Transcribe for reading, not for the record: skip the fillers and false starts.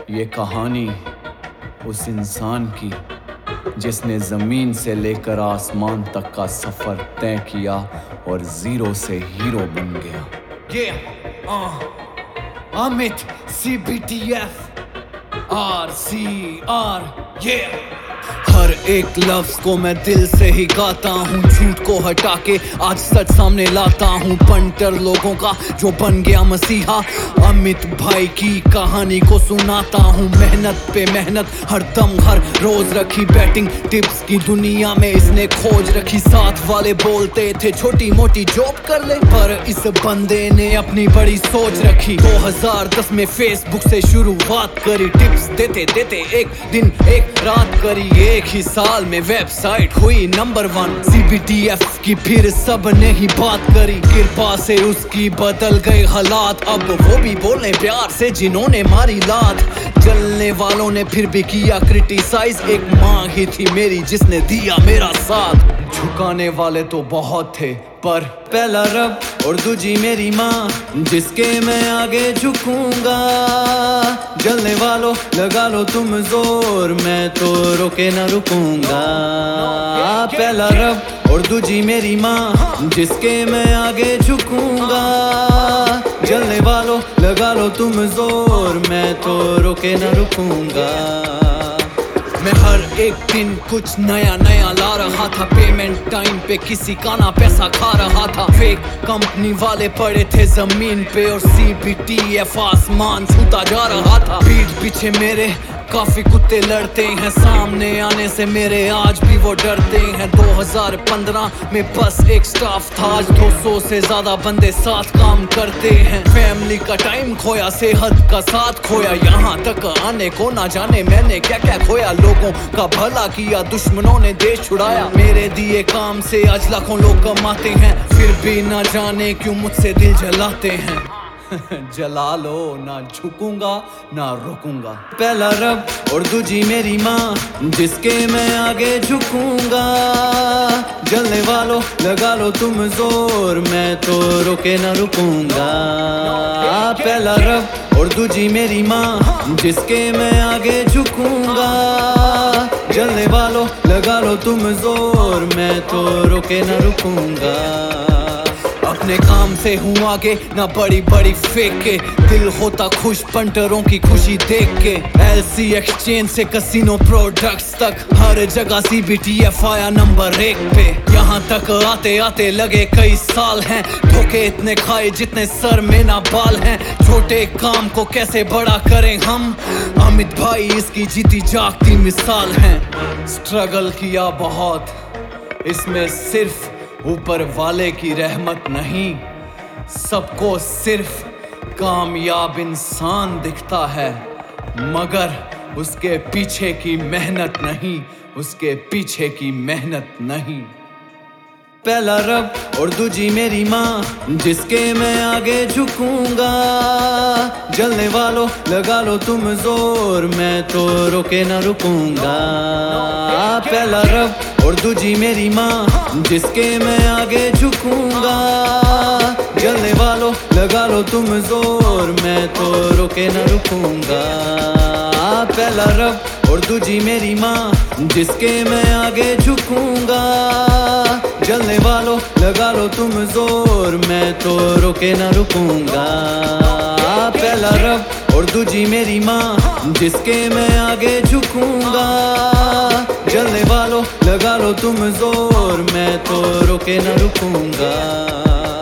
ये कहानी उस इंसान की जिसने ज़मीन से लेकर आसमान तक का सफ़र तय किया और ज़ीरो से हीरो बन गया। अमित CBTF RCR हर एक लफ्ज़ को मैं दिल से ही गाता हूँ, झूठ को हटा के आज सच सामने लाता हूँ। पंटर लोगों का जो बन गया मसीहा, अमित भाई की कहानी को सुनाता हूँ। मेहनत पे मेहनत हर दम हर रोज रखी, बैटिंग टिप्स की दुनिया में इसने खोज रखी। साथ वाले बोलते थे छोटी मोटी जॉब कर ले, पर इस बंदे ने अपनी बड़ी सोच रखी। 2010 में फेसबुक से शुरुआत करी, टिप्स देते देते एक दिन एक रात करी। एक ही साल में वेबसाइट हुई नंबर 1 CBTF की, फिर सब ने ही बात करी। कृपा से उसकी बदल गए हालात, अब वो भी बोले प्यार से जिन्होंने मारी लात। जलने वालों ने फिर भी किया क्रिटिसाइज, एक माँ ही थी मेरी जिसने दिया मेरा साथ। झुकाने वाले तो बहुत थे पर पहला रब और दूजी मेरी माँ, जिसके मैं आगे झुकूंगा। जलने वालों लगा लो तुम जोर, मैं तो रोके न रुकूंगा। पहला रब और दूजी मेरी माँ, जिसके मैं आगे झुकूंगा। जलने वालों लगा लो तुम जोर, मैं तो रोके न रुकूंगा। मैं हर एक दिन कुछ नया नया ला रहा था, पेमेंट टाइम पे किसी का ना पैसा खा रहा था। फेक कंपनी वाले पड़े थे जमीन पे और CBTF आसमान छूता जा रहा था। पीठ पीछे मेरे काफी कुत्ते लड़ते हैं, सामने आने से मेरे आज भी वो डरते हैं। 2015 में बस एक स्टाफ था, आज 200 से ज्यादा बंदे साथ काम करते हैं। फैमिली का टाइम खोया, सेहत का साथ खोया, यहाँ तक आने को ना जाने मैंने क्या क्या खोया। लोगों का भला किया, दुश्मनों ने देश छुड़ाया। मेरे दिए काम से आज लाखों लोग कमाते हैं, फिर भी ना जाने क्यों मुझसे दिल जलाते हैं। जला लो, ना झुकूंगा ना रुकूंगा। पहला रब और दूजी मेरी माँ, जिसके मैं आगे झुकूंगा। जलने वालों लगा लो तुम जोर, मैं तो रोके न रुकूंगा। पहला रब और दूजी मेरी माँ, जिसके मैं आगे झुकूंगा। जलने वालों लगा लो तुम जोर, मैं तो रोके न रुकूंगा। अपने काम से हूँ आगे, ना बड़ी बड़ी फेक के। दिल होता खुश पंटरों की खुशी देख के। LC एक्सचेंज से कसिनो प्रोडक्ट्स तक, हर जगह CBTF आया नंबर 1 पे। यहाँ तक आते आते लगे कई साल हैं, धोखे इतने खाए जितने सर में ना बाल हैं। छोटे काम को कैसे बड़ा करें हम, अमित भाई इसकी जीती जागती मिसाल हैं। स्ट्रगल किया बहुत, इसमें सिर्फ ऊपर वाले की रहमत नहीं, सबको सिर्फ कामयाब इंसान दिखता है, मगर उसके पीछे की मेहनत नहीं, उसके पीछे की मेहनत नहीं। पहला रब और दूजी मेरी माँ, जिसके मैं आगे झुकूंगा। जलने वालों लगा लो तुम जोर, मैं तो रोके न रुकूंगा। पहला रब और दूजी मेरी माँ, जिसके मैं आगे झुकूंगा। जलने वालों लगा लो तुम जोर, मैं तो रोके न रुकूंगा। पहला रब और दूजी मेरी माँ, जिसके मैं आगे झुकूंगा। जलने वालों लगा लो तुम जोर, मैं तो रोके न रुकूंगा। पहला रब और दूजी मेरी माँ, जिसके मैं आगे झुकूंगा। जलने वालों लगा लो तुम जोर, मैं तो रोके न रुकूंगा।